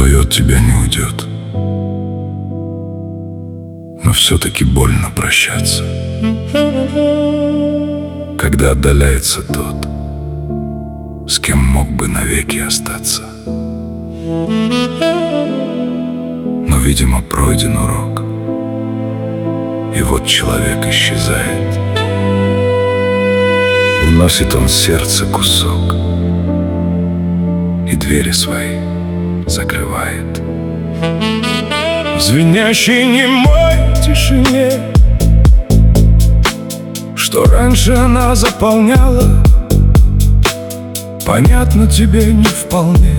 твое от тебя не уйдет. Но все-таки больно прощаться, когда отдаляется тот, с кем мог бы навеки остаться. Но, видимо, пройден урок, и вот человек исчезает. Уносит он сердце кусок и двери свои закрывает. В звенящей немой тишине, что раньше она заполняла, понятно тебе не вполне.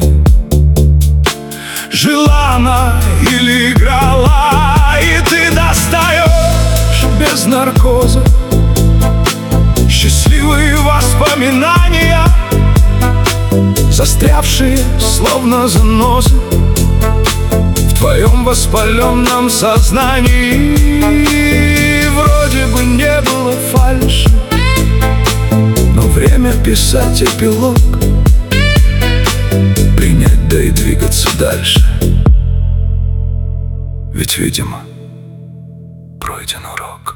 Жила она или играла, и ты достаешь без наркоза счастливые воспоминания, застрявшие словно занозы в твоем воспаленном сознании. Вроде бы не было фальши, но время писать эпилог, принять, да и двигаться дальше. Ведь, видимо, пройден урок.